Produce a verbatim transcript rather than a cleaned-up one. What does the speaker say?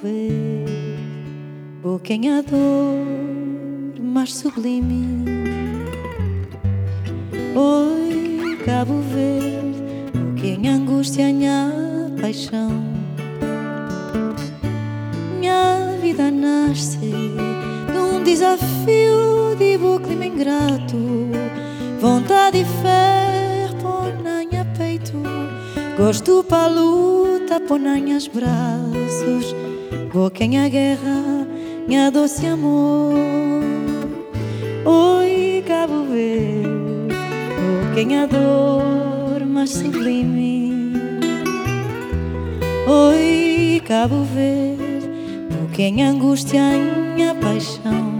Verde, quem a dor mais sublime. Oi, Cabo Verde, quem angústia, minha paixão. Minha vida nasce de um desafio de bom clima ingrato. Vontade e fé põe na minha peito. Gosto para luta põe na minhas braços. Vou quem a guerra, minha doce amor. Oi, Cabo Verde, vou quem a dor mais sublime. Oi, Cabo Verde, vou quem angústia, minha paixão.